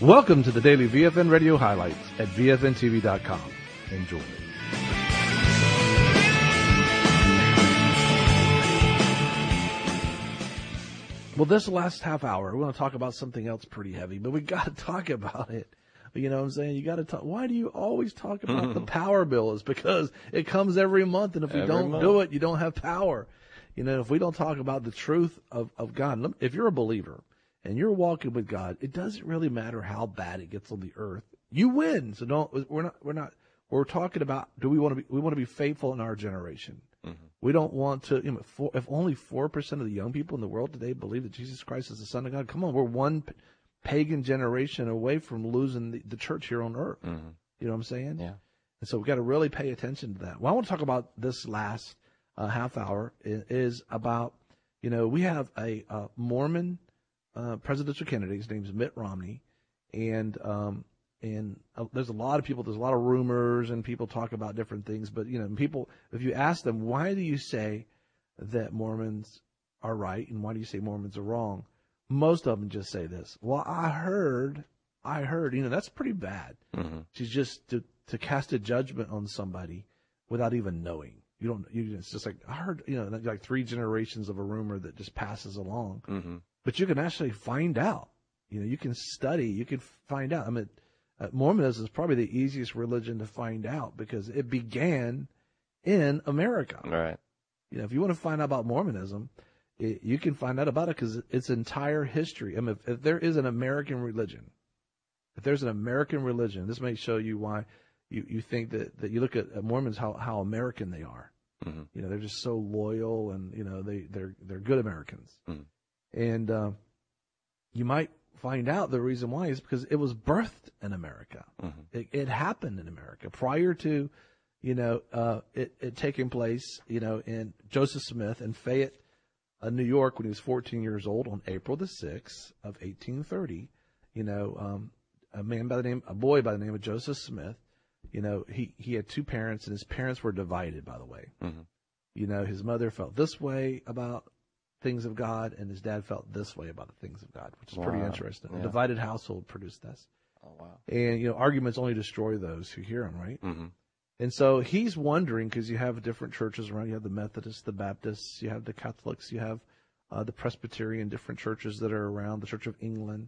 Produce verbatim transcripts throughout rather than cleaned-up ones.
Welcome to the daily V F N Radio highlights at V F N T V dot com. Enjoy. Well, this last half hour, we want to talk about something else pretty heavy, but we got to talk about it. You know what I'm saying? You got to talk. Why do you always talk about mm-hmm. the power bill? Is because it comes every month, and if we every don't month. do it, you don't have power. You know, if we don't talk about the truth of, of God, if you're a believer and you're walking with God, it doesn't really matter how bad it gets on the earth. You win. So don't. We're not. We're not. We're talking about. Do we want to be? We want to be faithful in our generation. Mm-hmm. We don't want to. You know, four, if only four percent of the young people in the world today believe that Jesus Christ is the Son of God, come on, we're one pagan generation away from losing the, the church here on earth. Mm-hmm. You know what I'm saying? Yeah. And so we've got to really pay attention to that. What I want to talk about this last uh, half hour is, is about, you know, we have a, a Mormon uh, presidential candidate. His name is Mitt Romney. And um, and uh, there's a lot of people, there's a lot of rumors and people talk about different things. But, you know, people, if you ask them, why do you say that Mormons are right and why do you say Mormons are wrong? Most of them just say this. Well, I heard, I heard, you know, that's pretty bad. Mm-hmm. She's just to, to cast a judgment on somebody without even knowing. You don't, you, it's just like, I heard, you know, like three generations of a rumor that just passes along. Mm-hmm. But you can actually find out. You know, you can study, you can find out. I mean, uh, Mormonism is probably the easiest religion to find out because it began in America. Right. You know, if you want to find out about Mormonism, It, you can find out about it because its entire history. I mean, if, if there is an American religion, if there's an American religion, this may show you why you, you think that, that you look at, at Mormons, how, how American they are. Mm-hmm. You know, they're just so loyal and, you know, they, they're, they're good Americans. Mm-hmm. And uh, you might find out the reason why is because it was birthed in America. Mm-hmm. It, it happened in America prior to, you know, uh, it, it taking place, you know, in Joseph Smith and Fayette, Uh, New York, when he was fourteen years old, on April the sixth of eighteen thirty, you know, um, a man by the name, a boy by the name of Joseph Smith, you know, he, he had two parents, and his parents were divided, by the way. Mm-hmm. You know, his mother felt this way about things of God, and his dad felt this way about the things of God, which is wow. pretty interesting. Yeah. A divided household produced this. Oh, wow. And, you know, arguments only destroy those who hear them, right? Mm-hmm. And so he's wondering, because you have different churches around. You have the Methodists, the Baptists, you have the Catholics, you have uh, the Presbyterian, different churches that are around, the Church of England.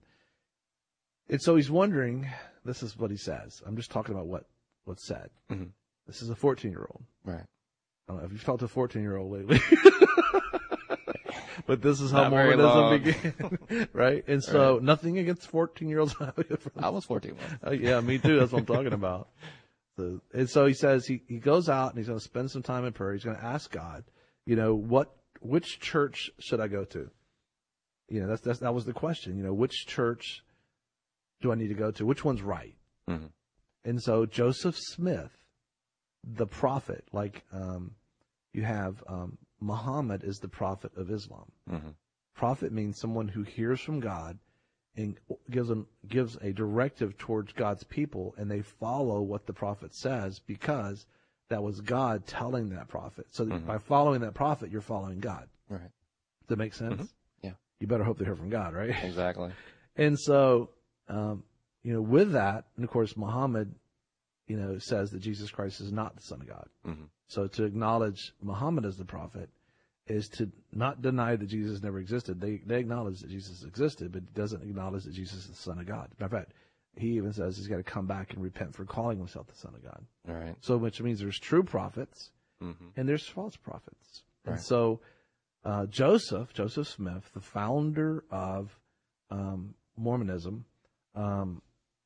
And so he's wondering, this is what he says. I'm just talking about what, what's said. Mm-hmm. This is a fourteen-year-old. Right. I don't know if you've talked to a fourteen-year-old lately. But this is how Not Mormonism began, right? And so right. nothing against fourteen-year-olds. I was fourteen once. Uh, yeah, me too. That's what I'm talking about. So, and so he says he, he goes out and he's going to spend some time in prayer. He's going to ask God, you know, what, which church should I go to? You know, that's, that's, that was the question, you know, which church do I need to go to? Which one's right? Mm-hmm. And so Joseph Smith, the prophet, like, um, you have, um, Muhammad is the prophet of Islam. Mm-hmm. Prophet means someone who hears from God and gives them gives a directive towards God's people, and they follow what the prophet says because that was God telling that prophet. So mm-hmm. by following that prophet, you're following God. Right. Does that make sense? Mm-hmm. Yeah. You better hope they hear from God, right? Exactly. And so, um, you know, with that, and of course, Muhammad, you know, says that Jesus Christ is not the Son of God. Mm-hmm. So to acknowledge Muhammad as the prophet is to not deny that Jesus never existed. They they acknowledge that Jesus existed, but it doesn't acknowledge that Jesus is the Son of God. Matter of fact, he even says he's got to come back and repent for calling himself the Son of God. All right. So which means there's true prophets mm-hmm. and there's false prophets. Right. And so uh, Joseph, Joseph Smith, the founder of um, Mormonism, um,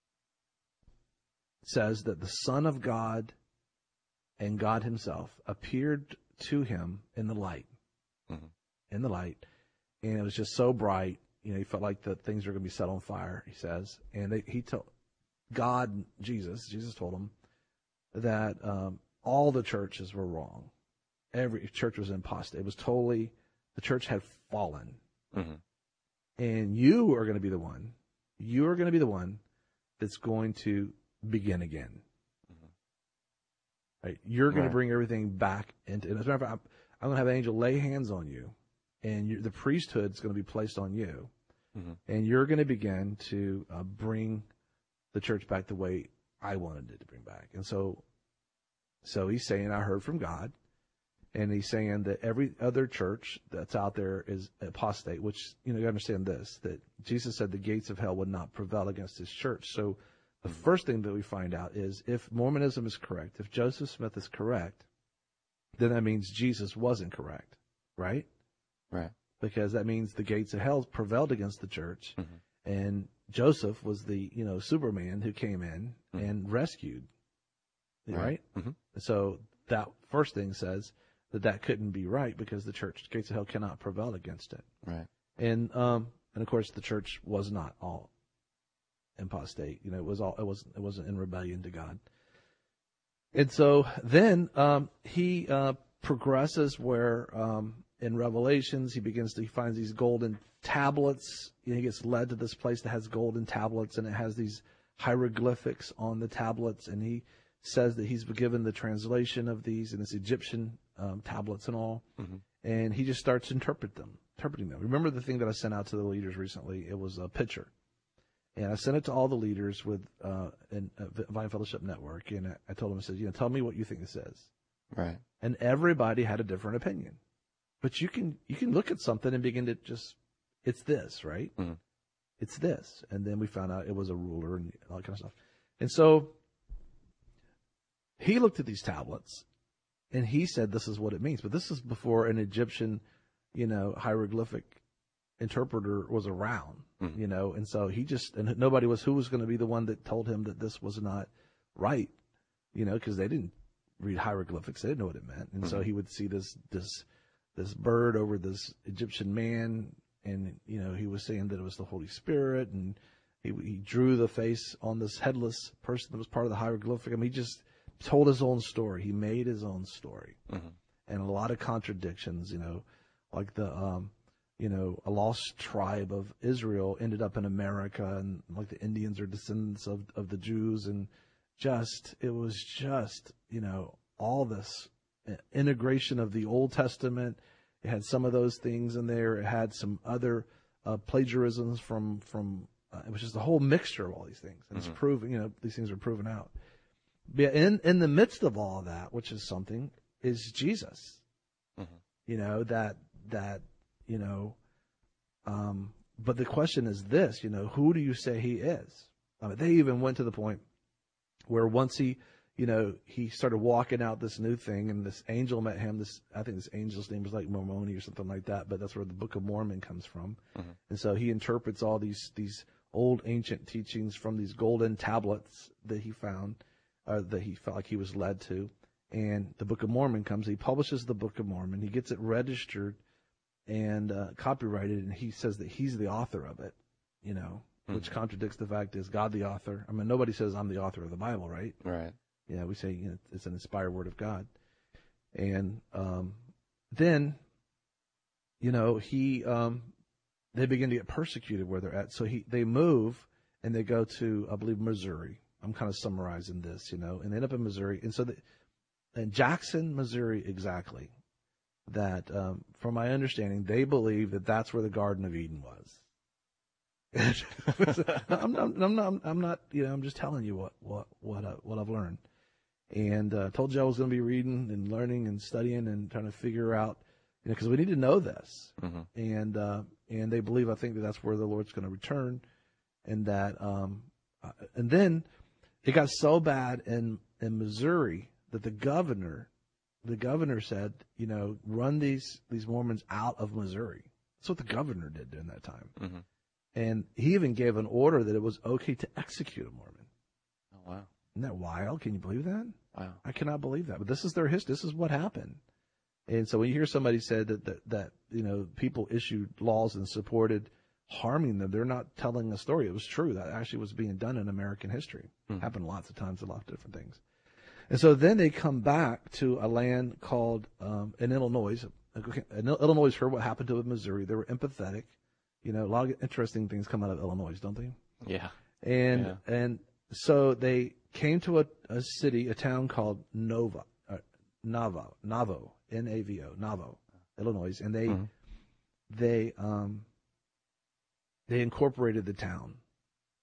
says that the Son of God and God himself appeared to him in the light. Mm-hmm. In the light, and it was just so bright, you know, he felt like the things were going to be set on fire, he says. And they, he told God, Jesus, Jesus told him that um, all the churches were wrong. Every church was impostate. It was totally, the church had fallen. Mm-hmm. And you are going to be the one, you are going to be the one that's going to begin again. Mm-hmm. Right? You're going right. to bring everything back into, and as a matter of fact, I'm, I'm going to have an angel lay hands on you, and you, the priesthood is going to be placed on you, mm-hmm. and you're going to begin to uh, bring the church back the way I wanted it to bring back. And so, so he's saying, I heard from God. And he's saying that every other church that's out there is apostate, which, you know, you understand this, that Jesus said the gates of hell would not prevail against his church. So the first thing that we find out is if Mormonism is correct, if Joseph Smith is correct, then that means Jesus wasn't correct, right? Right. Because that means the gates of hell prevailed against the church, mm-hmm. and Joseph was the, you know, Superman who came in mm-hmm. and rescued, right? right? Mm-hmm. So that first thing says that that couldn't be right because the church, gates of hell cannot prevail against it. Right. And, um, and of course the church was not all apostate. You know, it was all, it wasn't, it wasn't in rebellion to God. And so then, um, he, uh, progresses where, um, in Revelations, he begins to, he finds these golden tablets. You know, he gets led to this place that has golden tablets, and it has these hieroglyphics on the tablets. And he says that he's given the translation of these, and it's Egyptian um, tablets and all. Mm-hmm. And he just starts to interpret them, interpreting them. Remember the thing that I sent out to the leaders recently? It was a picture. And I sent it to all the leaders with uh, in uh, Vine Fellowship Network. And I, I told them, I said, you know, tell me what you think this is. Right. And everybody had a different opinion. But you can you can look at something and begin to just, it's this, right? Mm-hmm. It's this. And then we found out it was a ruler and all that kind of stuff. And so he looked at these tablets and he said this is what it means. But this is before an Egyptian, you know, hieroglyphic interpreter was around, mm-hmm. you know. And so he just, and nobody was, who was going to be the one that told him that this was not right, you know, because they didn't read hieroglyphics. They didn't know what it meant. And mm-hmm. so he would see this, this, this bird over this Egyptian man, and, you know, he was saying that it was the Holy Spirit, and he, he drew the face on this headless person that was part of the hieroglyphic. I mean, he just told his own story. He made his own story. Mm-hmm. And a lot of contradictions, you know, like the, um, you know, a lost tribe of Israel ended up in America, and like the Indians are descendants of, of the Jews, and just, it was just, you know, all this integration of the Old Testament. It had some of those things in there. It had some other uh, plagiarisms from from. Uh, it was just a whole mixture of all these things, and mm-hmm. it's proven. You know, these things are proven out. But yeah, in in the midst of all of that, which is something, is Jesus. Mm-hmm. You know that that you know. Um, but the question is this: you know, who do you say he is? I mean, they even went to the point where once he. You know, he started walking out this new thing, and this angel met him. This, I think this angel's name was like Mormoni or something like that, but that's where the Book of Mormon comes from. Mm-hmm. And so he interprets all these these old ancient teachings from these golden tablets that he found, uh, that he felt like he was led to. And the Book of Mormon comes. He publishes the Book of Mormon. He gets it registered and uh, copyrighted, and he says that he's the author of it. You know, mm-hmm. which contradicts the fact is God the author. I mean, nobody says I'm the author of the Bible, right? Right. Yeah, we say, you know, it's an inspired word of God. And um, then, you know, he um, they begin to get persecuted where they're at. So he they move and they go to, I believe, Missouri. I'm kind of summarizing this, you know, and they end up in Missouri. And so the, in Jackson, Missouri, exactly, that um, from my understanding, they believe that that's where the Garden of Eden was. I'm, I'm, I'm not, I'm not, you know, I'm just telling you what, what, what, I, what I've learned. And uh, told you I was going to be reading and learning and studying and trying to figure out, you know, because we need to know this. Mm-hmm. And uh, and they believe, I think, that that's where the Lord's going to return, and that, um, uh, and then it got so bad in in Missouri that the governor, the governor said, you know, run these these Mormons out of Missouri. That's what the governor did during that time. Mm-hmm. And he even gave an order that it was okay to execute a Mormon. Oh, wow. Isn't that wild? Can you believe that? Wow. I cannot believe that. But this is their history. This is what happened. And so when you hear somebody say that, that, that you know, people issued laws and supported harming them, they're not telling a story. It was true. That actually was being done in American history. Mm-hmm. Happened lots of times, a lot of different things. And so then they come back to a land called, um, in Illinois. Illinois heard what happened to Missouri. They were empathetic. You know, a lot of interesting things come out of Illinois, don't they? Yeah. And, yeah. and so they came to a, a city, a town called Nova, uh, Navo, Navo, N A V O, Navo, Illinois, and they, mm-hmm. they, um, they incorporated the town,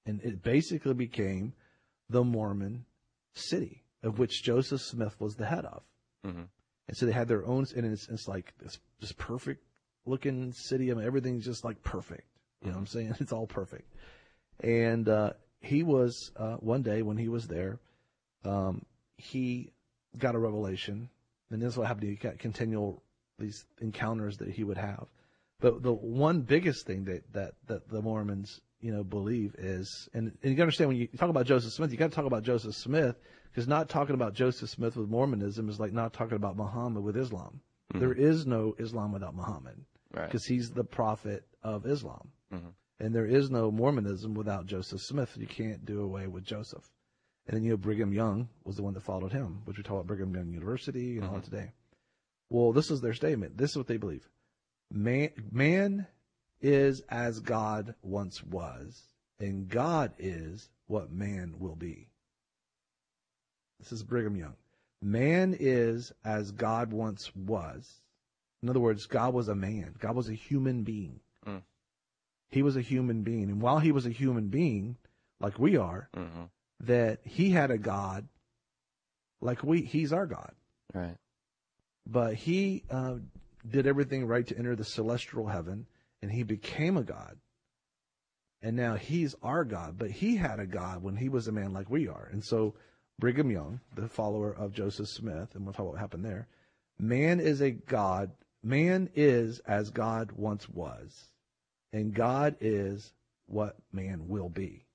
And it basically became the Mormon city, of which Joseph Smith was the head of. Mm-hmm. And so they had their own, and it's, it's like this, this perfect looking city. I mean, everything's just like perfect. You know what I'm saying? It's all perfect. And uh, he was, uh, one day when he was there, um, he got a revelation. And this is what happened. He got continual, these encounters that he would have. But the one biggest thing that, that, that the Mormons, you know, believe is, and, and you got to understand when you talk about Joseph Smith, you got to talk about Joseph Smith, because not talking about Joseph Smith with Mormonism is like not talking about Muhammad with Islam. Mm-hmm. There is no Islam without Muhammad, right? Because he's the prophet of Islam. Mm-hmm. And there is no Mormonism without Joseph Smith. You can't do away with Joseph. And then, you know, Brigham Young was the one that followed him, which we talk about Brigham Young University and mm-hmm. all that today. Well, this is their statement. This is what they believe. Man, man is as God once was, and God is what man will be. This is Brigham Young. Man is as God once was. In other words, God was a man. God was a human being. Mm. He was a human being. And while he was a human being, like we are, mm-hmm. that he had a God like we, he's our God. Right. But he uh, did everything right to enter the celestial heaven, and he became a God. And now he's our God, but he had a God when he was a man like we are. And so Brigham Young, the follower of Joseph Smith, and we'll talk about what happened there, man is a God, man is as God once was, and God is what man will be.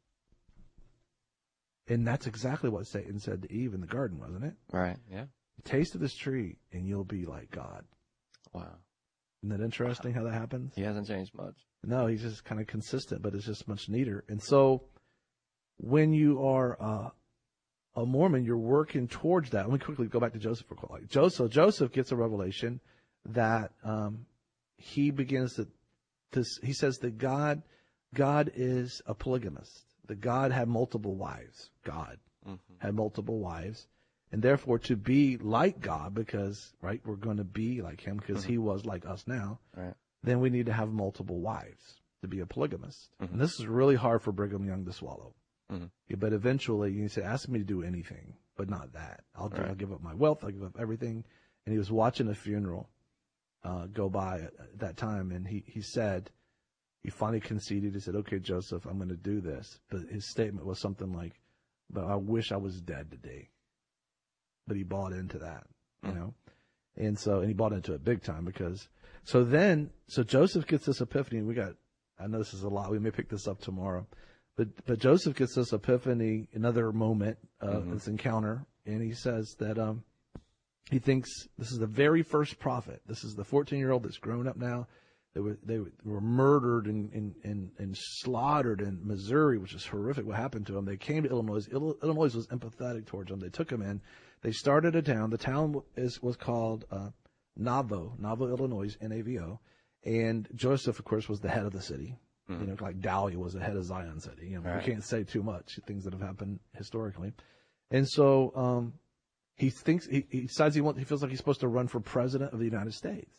And that's exactly what Satan said to Eve in the garden, wasn't it? Right, yeah. Taste of this tree, and you'll be like God. Wow. Isn't that interesting how that happens? He hasn't changed much. No, he's just kind of consistent, but it's just much neater. And so when you are uh, a Mormon, you're working towards that. Let me quickly go back to Joseph for a quick. Joseph, Joseph gets a revelation that um, he begins to, to, he says that God, God is a polygamist. That God had multiple wives. God mm-hmm. had multiple wives. And therefore, to be like God, because, right, we're going to be like him because mm-hmm. he was like us now, right. Then we need to have multiple wives to be a polygamist. Mm-hmm. And this is really hard for Brigham Young to swallow. Mm-hmm. Yeah, but eventually, you say, ask me to do anything, but not that. I'll, do, right. I'll give up my wealth. I'll give up everything. And he was watching a funeral uh, go by at, at that time, and he, he said, he finally conceded. He said, okay, Joseph, I'm going to do this. But his statement was something like, but I wish I was dead today. But he bought into that, you know, and so, and he bought into it big time because, so then, so Joseph gets this epiphany, and we got, I know this is a lot, we may pick this up tomorrow, but, but Joseph gets this epiphany, another moment, uh, mm-hmm. this encounter, and he says that, um, he thinks this is the very first prophet. This is the fourteen year old that's grown up now. They were, they were murdered and, and, and, and slaughtered in Missouri, which is horrific what happened to them. They came to Illinois. Illinois was empathetic towards them. They took him in. They started a town. The town is, was called uh, Nauvoo, Nauvoo, Illinois, N A V O. And Joseph, of course, was the head of the city. Mm-hmm. You know, like Dowley was the head of Zion City. You know, right. We can't say too much, things that have happened historically. And so um, he thinks, he, he decides he wants, he feels like he's supposed to run for president of the United States.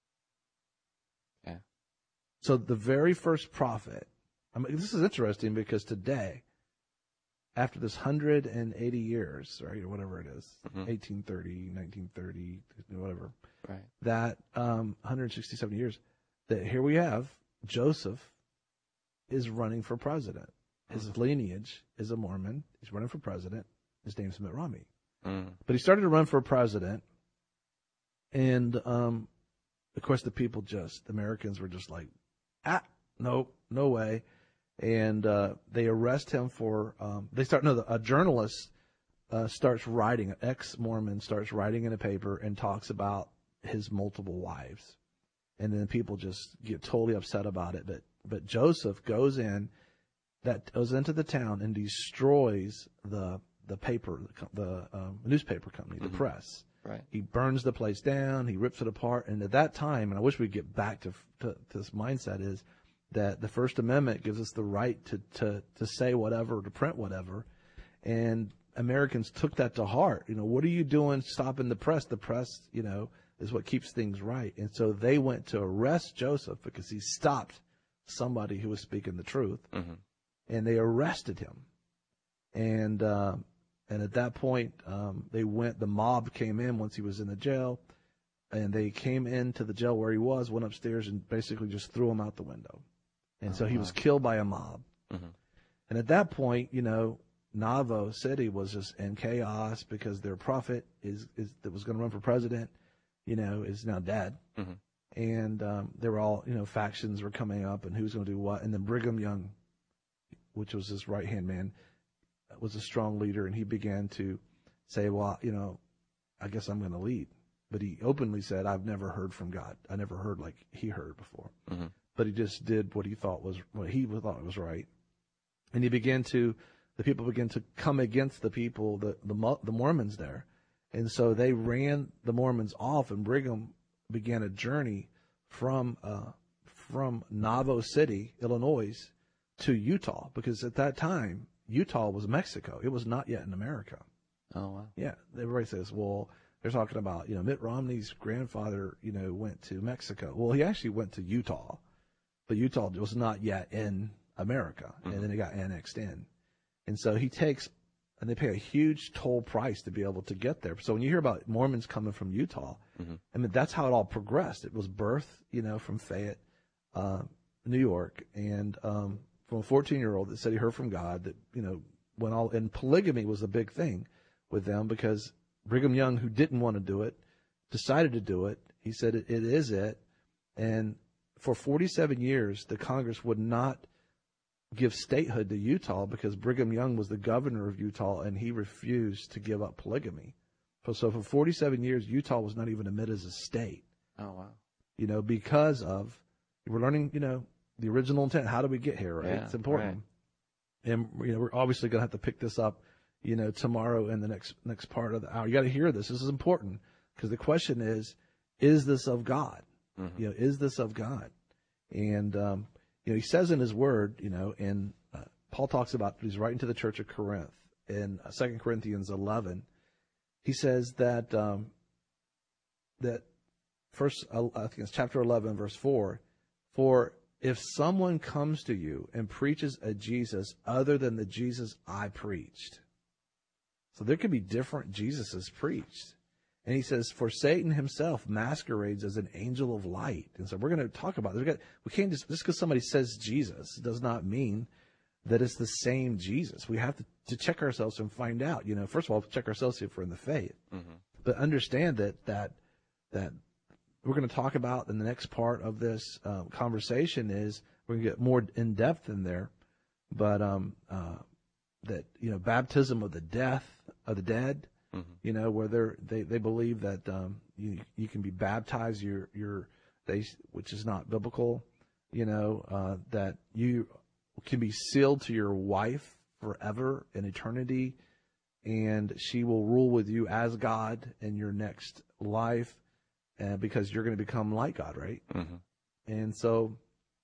Yeah. So the very first prophet, I mean, this is interesting because today, after this one hundred eighty years, right, or whatever it is, mm-hmm. eighteen thirty, nineteen thirty, whatever, right. that um, one hundred sixty-seven years, that here we have Joseph is running for president. His mm-hmm. lineage is a Mormon. He's running for president. His name's Mitt Romney. Mm. But he started to run for president, and um, of course the people just, the Americans were just like, ah, no, no way. And uh, they arrest him for, um, they start, no, a journalist uh, starts writing, an ex-Mormon starts writing in a paper and talks about his multiple wives. And then people just get totally upset about it. But but Joseph goes in, that goes into the town and destroys the the paper, the, the um, newspaper company, the mm-hmm. press. Right. He burns the place down, he rips it apart. And at that time, and I wish we'd get back to, to, to this mindset, is that the First Amendment gives us the right to, to, to say whatever, to print whatever. And Americans took that to heart. You know, what are you doing stopping the press? The press, you know, is what keeps things right. And so they went to arrest Joseph because he stopped somebody who was speaking the truth. Mm-hmm. and they arrested him. And uh, and at that point, um, they went. The mob came in once he was in the jail, and they came into the jail where he was, went upstairs, and basically just threw him out the window. And Oh, so he wow. was killed by a mob. Mm-hmm. And at that point, you know, Navajo City was just in chaos because their prophet is, is that was going to run for president, you know, is now dead. Mm-hmm. And um, there were all, you know, factions were coming up and who's going to do what. And then Brigham Young, which was his right-hand man, was a strong leader, and he began to say, well, you know, I guess I'm going to lead. But he openly said, I've never heard from God. I never heard like he heard before. Mm-hmm. But he just did what he thought was what he thought was right. And he began to, the people began to come against the people, the, the, the Mormons there. And so they ran the Mormons off, and Brigham began a journey from, uh, from Navajo City, Illinois, to Utah, because at that time, Utah was Mexico. It was not yet in America. Oh, wow. Yeah. Everybody says, well, they're talking about, you know, Mitt Romney's grandfather, you know, went to Mexico. Well, he actually went to Utah, but Utah was not yet in America, and Mm-hmm. then it got annexed in. And so he takes, and they pay a huge toll price to be able to get there. So when you hear about Mormons coming from Utah, Mm-hmm. I mean, that's how it all progressed. It was birth, you know, from Fayette, uh, New York, and um, from a fourteen-year-old that said he heard from God, that, you know, went all, and polygamy was a big thing with them, because Brigham Young, who didn't want to do it, decided to do it. He said it, it is it. And for forty-seven years, the Congress would not give statehood to Utah because Brigham Young was the governor of Utah, and he refused to give up polygamy. So, so for forty-seven years, Utah was not even admitted as a state, Oh, wow. you know, because of, we're learning, you know, the original intent. How do we get here, right? Yeah, It's important. And, you know, we're obviously going to have to pick this up, you know, tomorrow in the next next part of the hour. You got to hear this. This is important, because the question is, is this of God? Mm-hmm. You know, is this of God? And, um, you know, he says in his word, you know, and uh, Paul talks about, he's writing to the church of Corinth in uh, Second Corinthians eleven. He says that, um, that first, uh, I think it's chapter eleven, verse four, for if someone comes to you and preaches a Jesus other than the Jesus I preached. So there could be different Jesuses preached. And he says, for Satan himself masquerades as an angel of light. And so we're going to talk about this. We can't just, just because somebody says Jesus does not mean that it's the same Jesus. We have to, to check ourselves and find out. You know, first of all, check ourselves if we're in the faith. Mm-hmm. But understand that, that, that we're going to talk about in the next part of this um, conversation is we're going to get more in depth in there. But um, uh, that, you know, baptism of the death of the dead, Mm-hmm. you know, where they're, they they believe that um, you you can be baptized, you're you're they which is not biblical, you know, uh, that you can be sealed to your wife forever in eternity, and she will rule with you as God in your next life, uh, because you're going to become like God, right? Mm-hmm. And so,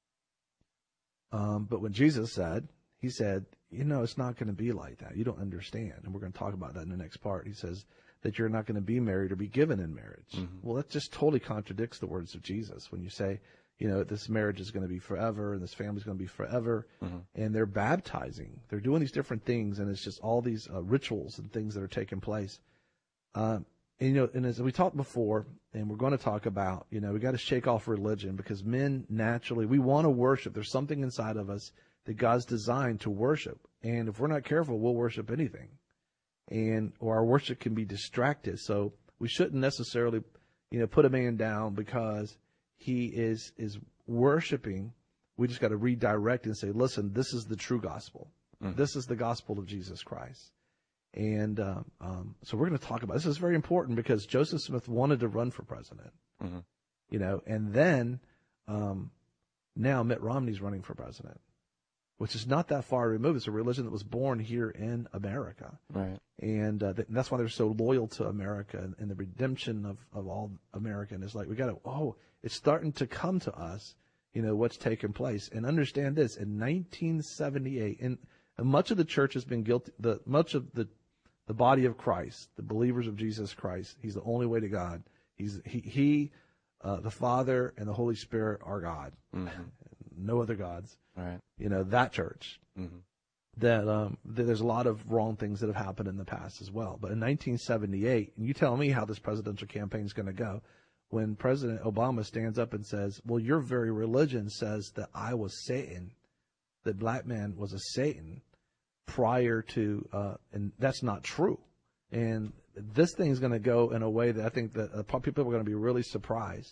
um, but when Jesus said, he said, you know, it's not going to be like that. You don't understand. And we're going to talk about that in the next part. He says that you're not going to be married or be given in marriage. Mm-hmm. Well, that just totally contradicts the words of Jesus when you say, you know, this marriage is going to be forever and this family is going to be forever. Mm-hmm. And they're baptizing. They're doing these different things, and it's just all these uh, rituals and things that are taking place. Um, and, you know, and as we talked before, and we're going to talk about, you know, we got to shake off religion, because men naturally, we want to worship. There's something inside of us that God's designed to worship. And if we're not careful, we'll worship anything. And, or our worship can be distracted. So we shouldn't necessarily, you know, put a man down because he is, is worshiping. We just got to redirect and say, listen, this is the true gospel. Mm-hmm. This is the gospel of Jesus Christ. And, um, um, so we're going to talk about, this is very important, because Joseph Smith wanted to run for president, Mm-hmm. you know, and then, um, now Mitt Romney's running for president, which is not that far removed. It's a religion that was born here in America. Right. And uh, th- that's why they're so loyal to America, and, and the redemption of, of all American is like, we got to, oh, it's starting to come to us, you know, what's taken place. And understand this, in nineteen seventy-eight, and, and much of the church has been guilty, the much of the, the body of Christ, the believers of Jesus Christ, he's the only way to God. He's He, he uh, the Father and the Holy Spirit are God. Mm-hmm. No other gods. Right. You know, that church. Mm-hmm. that, um, that there's a lot of wrong things that have happened in the past as well. But in nineteen seventy-eight, and you tell me how this presidential campaign is going to go, when President Obama stands up and says, well, your very religion says that I was Satan, that black man was a Satan prior to, uh, and that's not true. And this thing is going to go in a way that I think that uh, people are going to be really surprised.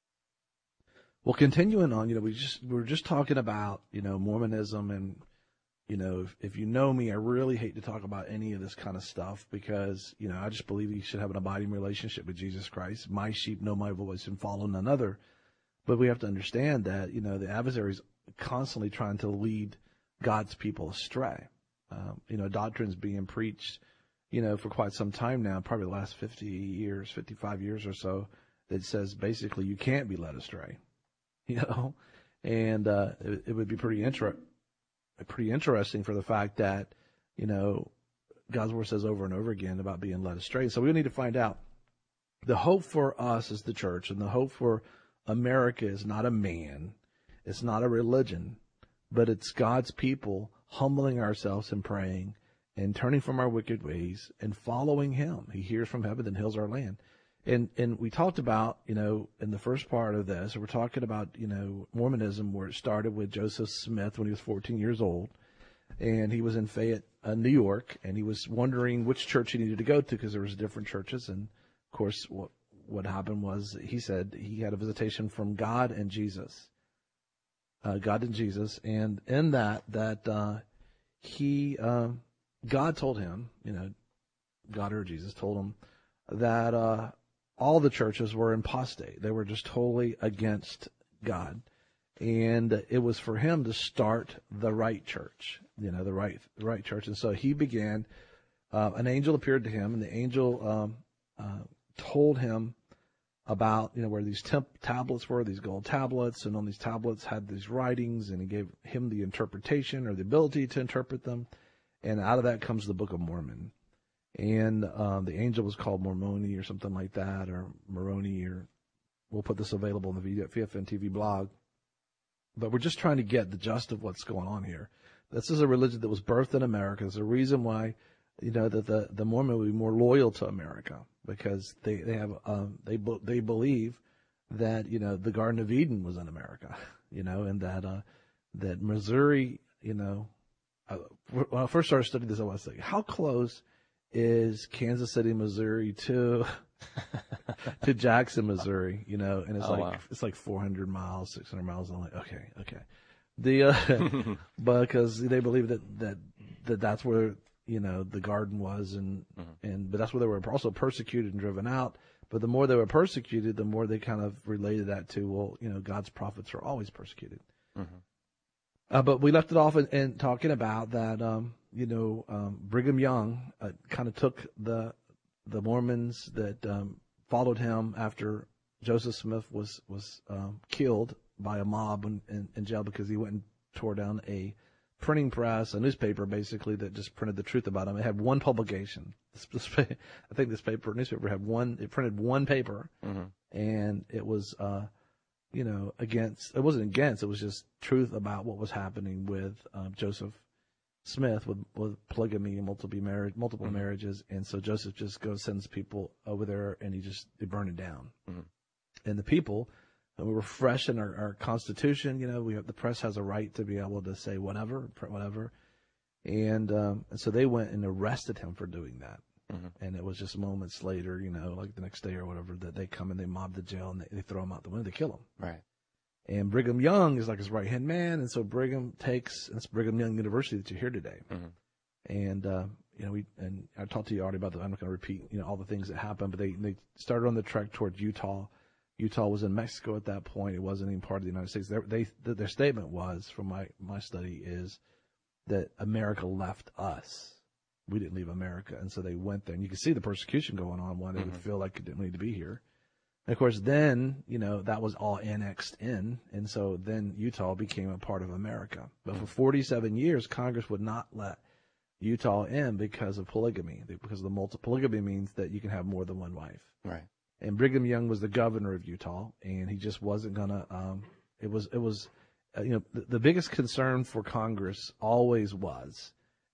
Well, continuing on, you know, we just we were just talking about, you know, Mormonism, and you know, if, if you know me, I really hate to talk about any of this kind of stuff because, you know, I just believe you should have an abiding relationship with Jesus Christ. My sheep know my voice and follow none other. But we have to understand that, you know, the adversary is constantly trying to lead God's people astray. Um, you know, doctrine's being preached, you know, for quite some time now, probably the last fifty years, fifty-five years or so, that says basically you can't be led astray, you know, and uh, it, it would be pretty interesting. Pretty interesting for the fact that, you know, God's word says over and over again about being led astray. So we need to find out. The hope for us as the church, and the hope for America, is not a man, it's not a religion, but it's God's people humbling ourselves and praying and turning from our wicked ways and following him. He hears from heaven and heals our land. And and we talked about, you know, in the first part of this, we're talking about, you know, Mormonism, where it started with Joseph Smith when he was fourteen years old. And he was in Fayette, uh, New York, and he was wondering which church he needed to go to because there was different churches. And, of course, what what happened was he said he had a visitation from God and Jesus, uh, God and Jesus. And in that, that uh, he, uh, God told him, you know, God or Jesus told him that uh, all the churches were apostate. They were just totally against God. And it was for him to start the right church, you know, the right the right church. And so he began, uh, an angel appeared to him, and the angel um, uh, told him about, you know, where these temp- tablets were, these gold tablets, and on these tablets had these writings, and he gave him the interpretation or the ability to interpret them. And out of that comes the Book of Mormon. And um, the angel was called Mormoni or something like that, or Moroni, or we'll put this available in the V F N T V blog. But we're just trying to get the gist of what's going on here. This is a religion that was birthed in America. There's a reason why, you know, that the, the Mormon will be more loyal to America, because they, they have um, they they believe that, you know, the Garden of Eden was in America, you know, and that uh, that Missouri, you know, uh, when I first started studying this, I was thinking, how close is Kansas City, Missouri to to Jackson, Missouri, you know, and it's oh, like wow. it's like four hundred miles, six hundred miles. And I'm like, okay, okay, the uh, because they believe that, that that that's where, you know, the garden was, and mm-hmm. and but that's where they were also persecuted and driven out. But the more they were persecuted, the more they kind of related that to, well, you know, God's prophets are always persecuted. Mm-hmm. Uh, but we left it off in, in talking about that, um, you know, um, Brigham Young uh, kind of took the the Mormons that um, followed him after Joseph Smith was was um, killed by a mob in, in, in jail because he went and tore down a printing press, a newspaper basically that just printed the truth about him. It had one publication. This, this, I think this paper newspaper had one. It printed one paper, mm-hmm. and it was. Uh, you know, against, it wasn't against, it was just truth about what was happening with um, Joseph Smith with, with polygamy and multiple marriage, multiple mm-hmm. marriages. And so Joseph just goes, sends people over there, and he just, they burn it down. Mm-hmm. And the people, and we were fresh in our, our constitution, you know, we have, the press has a right to be able to say whatever, print whatever. And, um, and so they went and arrested him for doing that. Mm-hmm. And it was just moments later, you know, like the next day or whatever, that they come and they mob the jail, and they, they throw him out the window, they kill him. Right. And Brigham Young is like his right-hand man, and so Brigham takes, and it's Brigham Young University that you're here today. Mm-hmm. And, uh, you know, we, and I talked to you already about that. I'm not going to repeat, you know, all the things that happened, but they, they started on the trek towards Utah. Utah was in Mexico at that point. It wasn't even part of the United States. They, they, their statement was, from my, my study, is that America left us. We didn't leave America. And so they went there, and you can see the persecution going on, why they mm-hmm. would feel like it didn't need to be here. And of course, then, you know, that was all annexed in. And so then Utah became a part of America. But mm-hmm. for forty-seven years, Congress would not let Utah in because of polygamy, because of the multi polygamy means that you can have more than one wife. Right. And Brigham Young was the governor of Utah, and he just wasn't going to, um, it was, it was, uh, you know, the, the biggest concern for Congress always was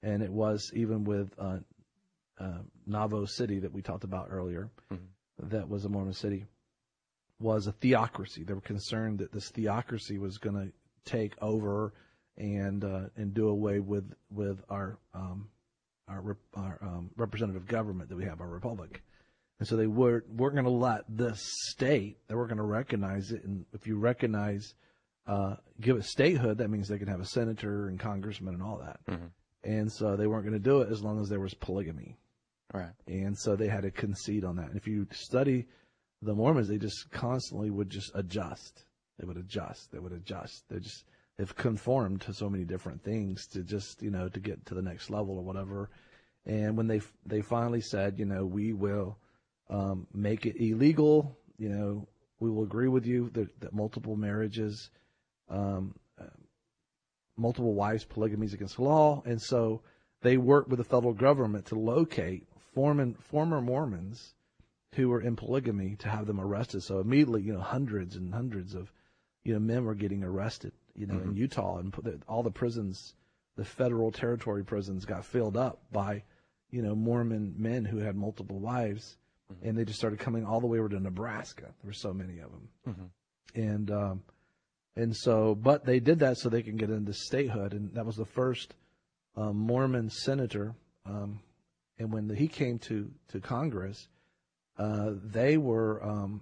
and it was even with uh, uh, Nauvoo City that we talked about earlier, mm-hmm. that was a Mormon city, was a theocracy. They were concerned that this theocracy was going to take over and uh, and do away with with our um, our, rep- our um, representative government that we have, our republic. And so they were, weren't going to let this state, they weren't going to recognize it. And if you recognize, uh, give it statehood, that means they can have a senator and congressman and all that. Mm-hmm. And so they weren't going to do it as long as there was polygamy. Right. And so they had to concede on that. And if you study the Mormons, they just constantly would just adjust. They would adjust. They would adjust. They just, they've conformed to so many different things to just, you know, to get to the next level or whatever. And when they, they finally said, you know, we will, Um, make it illegal. You know, we will agree with you that, that multiple marriages, um, uh, multiple wives, polygamy is against the law. And so they worked with the federal government to locate former, former Mormons who were in polygamy to have them arrested. So immediately, you know, hundreds and hundreds of, you know, men were getting arrested, you know, mm-hmm. in Utah, and put the, all the prisons, the federal territory prisons got filled up by, you know, Mormon men who had multiple wives. Mm-hmm. And they just started coming all the way over to Nebraska. There were so many of them. Mm-hmm. And um, and so, but they did that so they can get into statehood. And that was the first um, Mormon senator. Um, and when the, he came to, to Congress, uh, they were um,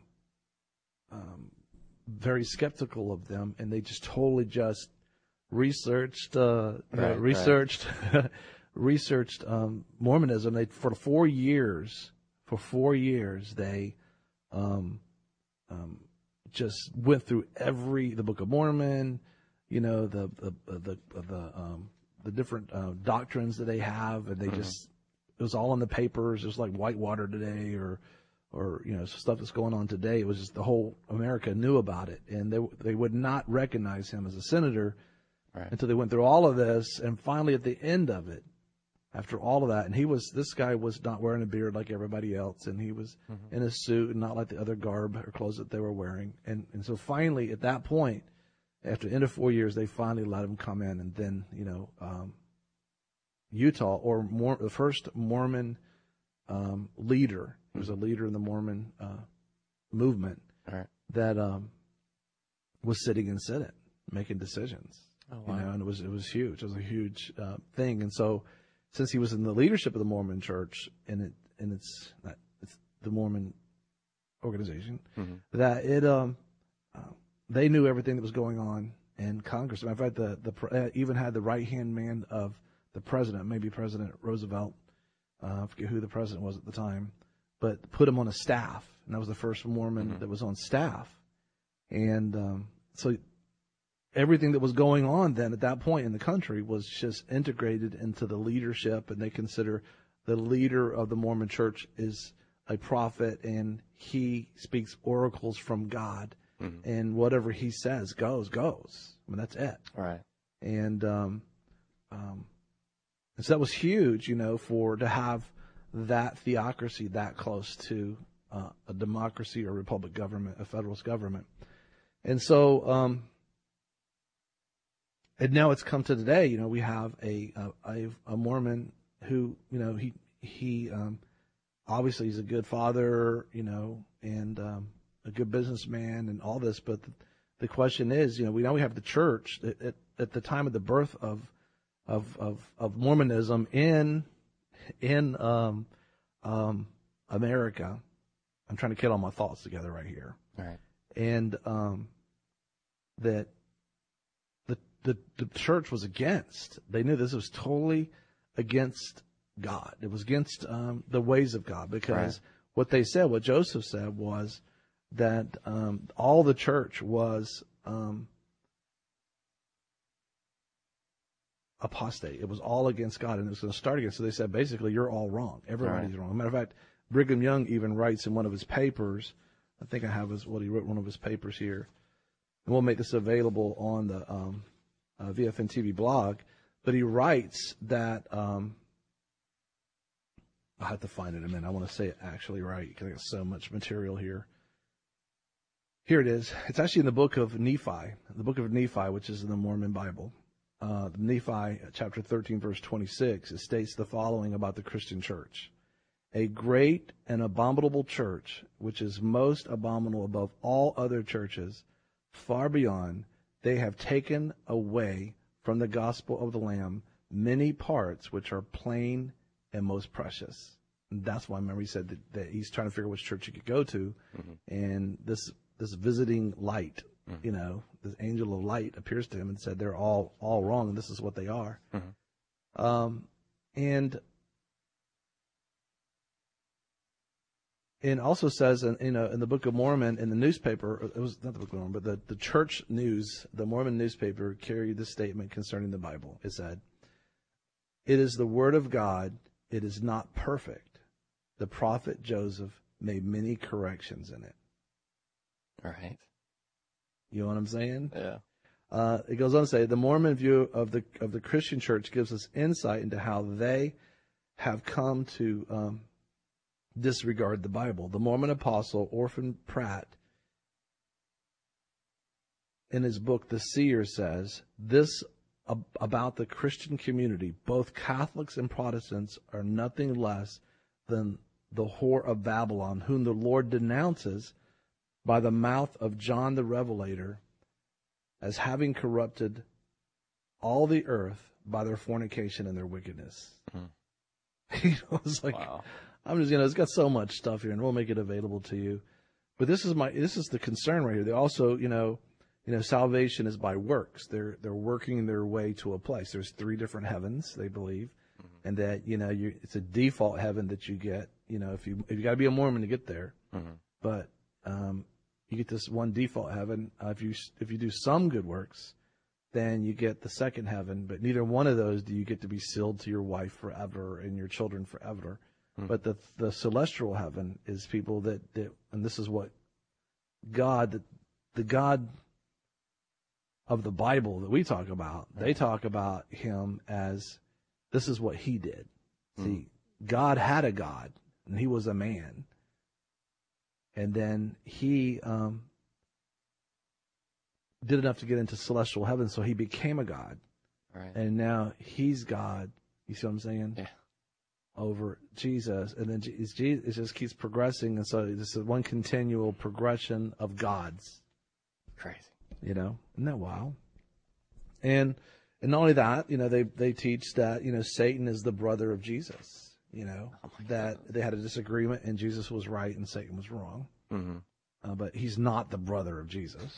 um, very skeptical of them. And they just totally just researched, uh, right, uh, researched, right. researched um, Mormonism. They, for four years... For four years, they um, um, just went through every the Book of Mormon, you know, the the the the, um, the different uh, doctrines that they have, and they mm-hmm. just it was all in the papers. It was like Whitewater today, or or you know stuff that's going on today. It was just the whole America knew about it, and they they would not recognize him as a senator right. until they went through all of this, and finally at the end of it. After all of that, and he was, this guy was not wearing a beard like everybody else, and he was mm-hmm. in a suit and not like the other garb or clothes that they were wearing. And, and so finally, at that point, after the end of four years, they finally let him come in. And then, you know, um, Utah, or more, the first Mormon um, leader, he was a leader in the Mormon uh, movement, right. that um, was sitting in Senate making decisions. Oh, wow. You know, and it was, it was huge. It was a huge uh, thing. And so, since he was in the leadership of the Mormon Church, and it and it's not, it's the Mormon organization, mm-hmm. that it um uh, they knew everything that was going on in Congress. As a matter of fact, the the uh, even had the right hand man of the president, maybe President Roosevelt, uh, I forget who the president was at the time, but put him on a staff, and that was the first Mormon mm-hmm. that was on staff, and um, so. Everything that was going on then at that point in the country was just integrated into the leadership, and they consider the leader of the Mormon Church is a prophet, and he speaks oracles from God, mm-hmm. and whatever he says goes, goes. I mean, that's it. Right. And, um, um, and so that was huge, you know, for to have that theocracy that close to uh, a democracy or republic government, a federalist government. And so, um, And now it's come to today. You know, we have a a, a Mormon who, you know, he he um, obviously he's a good father, you know, and um, a good businessman and all this. But the, the question is, you know, we now we have the church at, at, at the time of the birth of of of, of Mormonism in in um, um, America. I'm trying to get all my thoughts together right here. All right. And um, that. The, the church was against. They knew this was totally against God. It was against um, the ways of God, because right. what they said, what Joseph said, was that um, all the church was um, apostate. It was all against God, and it was going to start against. So they said, basically, you're all wrong. Everybody's right. wrong. As a matter of fact, Brigham Young even writes in one of his papers, I think I have his, what he wrote in one of his papers here, and we'll make this available on the um, Uh, V F N T V blog, but he writes that um, I'll have to find it in a minute. I want to say it actually right because I got so much material here. Here it is. It's actually in the book of Nephi, the book of Nephi, which is in the Mormon Bible. uh, Nephi chapter thirteen, verse twenty-six, it states the following about the Christian church. A great and abominable church, which is most abominable above all other churches, far beyond, they have taken away from the gospel of the Lamb many parts which are plain and most precious. And that's why, remember, he said that, that he's trying to figure out which church he could go to. Mm-hmm. And this this visiting light, mm-hmm. you know, this angel of light appears to him and said they're all, all wrong, and this is what they are. Mm-hmm. Um, and and also says in, you know, in the Book of Mormon, in the newspaper, it was not the Book of Mormon, but the, the church news, the Mormon newspaper carried this statement concerning the Bible. It said, "It is the word of God. It is not perfect. The prophet Joseph made many corrections in it." All right. You know what I'm saying? Yeah. Uh, it goes on to say, the Mormon view of the of the Christian church gives us insight into how they have come to um, disregard the Bible. The Mormon apostle Orphan Pratt, in his book The Seer, says this ab- about the Christian community: both Catholics and Protestants are nothing less than the whore of Babylon, whom the Lord denounces by the mouth of John the Revelator as having corrupted all the earth by their fornication and their wickedness. Mm-hmm. You know, it's like, wow. I'm just, you know, it's got so much stuff here, and we'll make it available to you. But this is my, this is the concern right here. They also, you know, you know, salvation is by works. They're they're working their way to a place. There's three different heavens, they believe, mm-hmm. and that, you know, you it's a default heaven that you get. You know, if you if you got to be a Mormon to get there, mm-hmm. but um, you get this one default heaven. Uh, if you if you do some good works, then you get the second heaven. But neither one of those do you get to be sealed to your wife forever and your children forever. Mm-hmm. But the the celestial heaven is people that, that and this is what God, the, the God of the Bible that we talk about, they talk about him as this is what he did. Mm-hmm. See, God had a God, and he was a man. And then he um, did enough to get into celestial heaven, so he became a God. Right. And now he's God. You see what I'm saying? Yeah. Over Jesus. And then it's, it just keeps progressing. And so this is one continual progression of gods. Crazy. You know? Isn't that wild? And and not only that, you know, they, they teach that, you know, Satan is the brother of Jesus. You know, oh that God. They had a disagreement and Jesus was right and Satan was wrong. Mm-hmm. Uh, but he's not the brother of Jesus.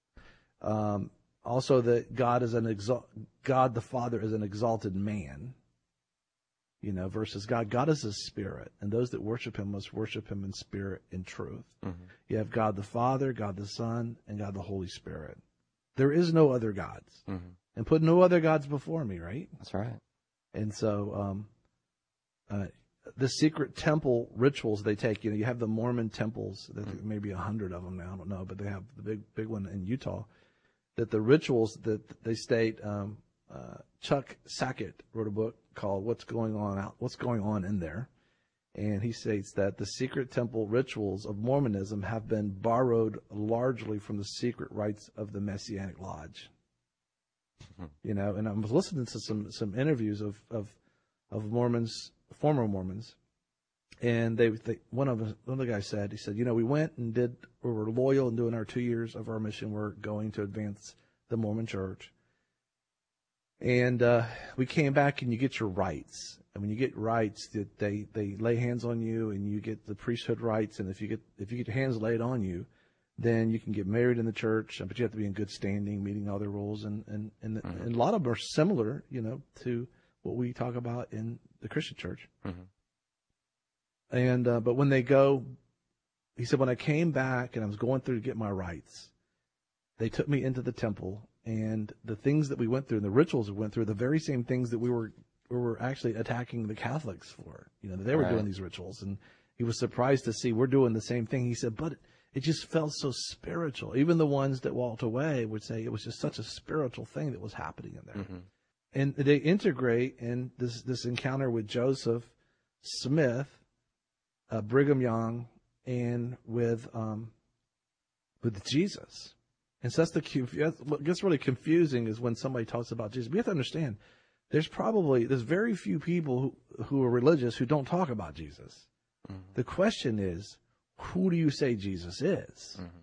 um, also, that God is an exalt, God the Father is an exalted man. You know, versus God. God is a spirit, and those that worship him must worship him in spirit and truth. Mm-hmm. You have God the Father, God the Son, and God the Holy Spirit. There is no other gods. Mm-hmm. And put no other gods before me, right? That's right. And so, um, Uh, the secret temple rituals they take, you know, you have the Mormon temples, that mm-hmm. maybe a hundred of them now, I don't know, but they have the big, big one in Utah, that the rituals that they state, um, uh, Chuck Sackett wrote a book called What's Going On Out, What's Going On in There. And he states that the secret temple rituals of Mormonism have been borrowed largely from the secret rites of the Messianic Lodge. Mm-hmm. You know, and I was listening to some, some interviews of, of, of Mormons, former Mormons, and they, they one of us, one of the guys said, he said, you know, we went and did, we were loyal in doing our two years of our mission work, going to advance the Mormon Church, and uh, we came back, and you get your rights, and when you get rights, that they they lay hands on you, and you get the priesthood rights, and if you get if you get your hands laid on you, then you can get married in the church, but you have to be in good standing, meeting all their rules, and and and, mm-hmm. and a lot of them are similar, you know, to what we talk about in the Christian church. Mm-hmm. And, uh, but when they go, he said, when I came back and I was going through to get my rights, they took me into the temple, and the things that we went through and the rituals we went through, the very same things that we were, we were actually attacking the Catholics for, you know, that they were right. doing these rituals. And he was surprised to see we're doing the same thing. He said, but it just felt so spiritual. Even the ones that walked away would say it was just such a spiritual thing that was happening in there. Mm-hmm. And they integrate in this, this encounter with Joseph Smith, uh, Brigham Young, and with um, with Jesus. And so that's the conf- that's what gets really confusing is when somebody talks about Jesus. We have to understand there's probably there's very few people who, who are religious who don't talk about Jesus. Mm-hmm. The question is, who do you say Jesus is? Mm-hmm.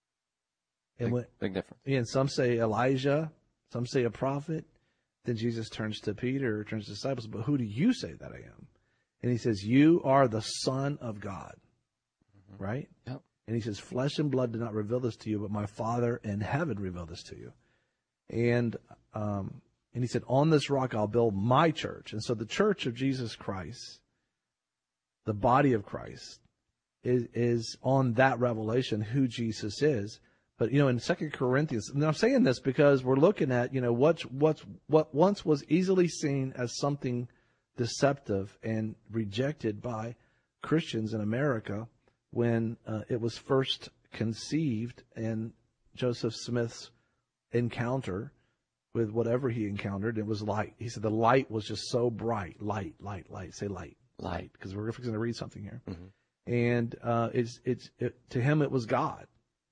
And big, when, big difference. And some say Elijah, some say a prophet. Then Jesus turns to Peter, turns to disciples, but who do you say that I am? And he says, you are the Son of God, mm-hmm. right? Yep. And he says, flesh and blood did not reveal this to you, but my Father in heaven revealed this to you. And um, and he said, on this rock I'll build my church. And so the church of Jesus Christ, the body of Christ, is, is on that revelation who Jesus is. But, you know, in Second Corinthians, and I'm saying this because we're looking at, you know, what's, what's, what once was easily seen as something deceptive and rejected by Christians in America when uh, it was first conceived in Joseph Smith's encounter with whatever he encountered. It was light. He said the light was just so bright. Light, light, light. Say light. Light. Because we're going to read something here. Mm-hmm. And uh, it's, it's, it, to him it was God.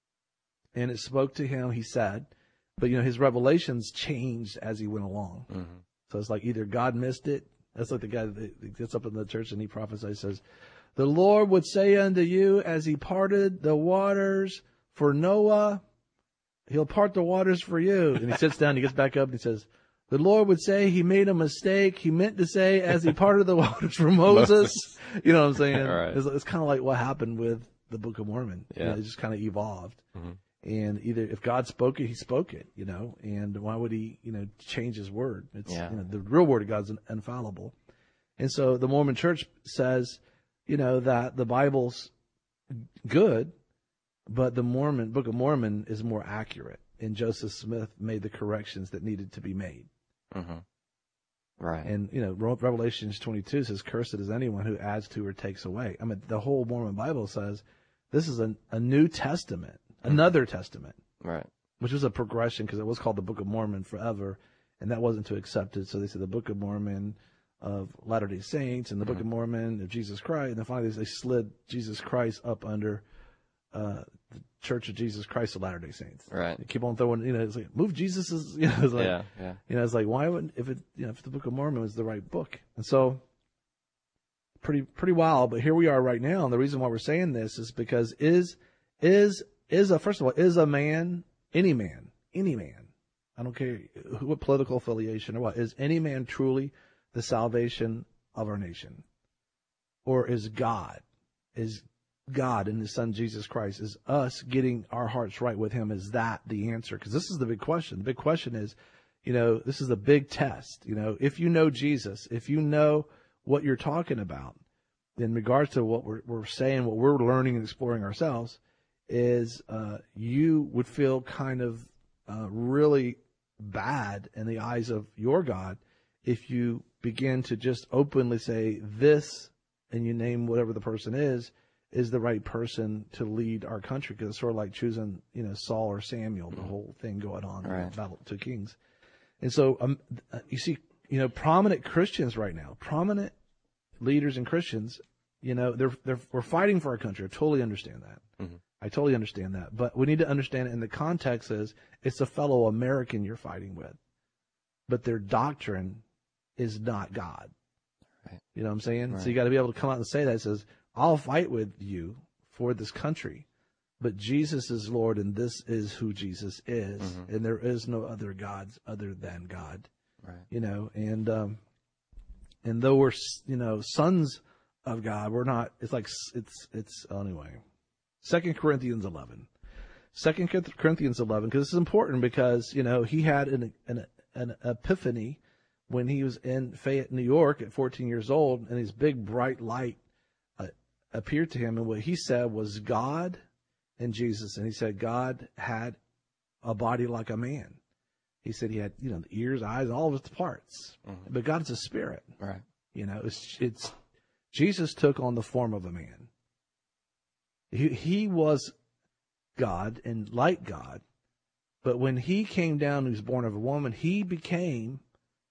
And it spoke to him, he said, but, you know, his revelations changed as he went along. Mm-hmm. So it's like either God missed it. That's like the guy that gets up in the church and he prophesies, says, the Lord would say unto you as he parted the waters for Noah, he'll part the waters for you. And he sits down, he gets back up and he says, the Lord would say he made a mistake. He meant to say as he parted the waters for Moses. You know what I'm saying? Right. It's, it's kind of like what happened with the Book of Mormon. Yeah. You know, it just kind of evolved. Mm-hmm. And either if God spoke it, he spoke it, you know, and why would he, you know, change his word? It's, yeah. you know, the real word of God's infallible. And so the Mormon church says, you know, that the Bible's good, but the Mormon Book of Mormon is more accurate. And Joseph Smith made the corrections that needed to be made. Mm-hmm. Right. And, you know, Revelations twenty-two says, cursed is anyone who adds to or takes away. I mean, the whole Mormon Bible says this is a, a New Testament. Another testament, right? Which was a progression because it was called the Book of Mormon forever, and that wasn't too accepted. So they said the Book of Mormon of Latter-day Saints and the mm-hmm. Book of Mormon of Jesus Christ, and then finally they slid Jesus Christ up under uh, the Church of Jesus Christ of Latter-day Saints. Right. They keep on throwing, you know, it's like move Jesus's, you know, it's like, yeah, yeah. You know, it's like why would if it, you know, if the Book of Mormon was the right book, and so pretty pretty wild. But here we are right now, and the reason why we're saying this is because is is Is a first of all is a man any man any man I don't care who, what political affiliation or what is any man truly the salvation of our nation, or is God is God and His Son Jesus Christ is us getting our hearts right with Him? Is that the answer? Because this is the big question. The big question is, you know, this is the big test. You know, if you know Jesus, if you know what you're talking about in regards to what we're, we're saying, what we're learning and exploring ourselves, is uh, you would feel kind of uh, really bad in the eyes of your God if you begin to just openly say this, and you name whatever the person is, is the right person to lead our country. Because it's sort of like choosing, you know, Saul or Samuel, the whole thing going on in right. Battle of Two Kings. And so um, you see, you know, prominent Christians right now, prominent leaders and Christians, you know, they're they're we're fighting for our country. I totally understand that. Mm-hmm. I totally understand that. But we need to understand it in the context is it's a fellow American you're fighting with. But their doctrine is not God. Right. You know what I'm saying? Right. So you got to be able to come out and say that. It says, I'll fight with you for this country, but Jesus is Lord, and this is who Jesus is. Mm-hmm. And there is no other gods other than God. Right. You know, and, um, and though we're, you know, sons of God, we're not, it's like, it's, it's, anyway. Second Corinthians eleven. Second Corinthians eleven, because this is important because, you know, he had an, an an epiphany when he was in Fayette, New York at fourteen years old, and his big bright light uh, appeared to him, and what he said was God and Jesus. And he said God had a body like a man. He said he had, you know, the ears, eyes, all of its parts. Mm-hmm. But God is a spirit. Right. You know, it's, it's Jesus took on the form of a man. He, he was God and like God, but when he came down, he was born of a woman, he became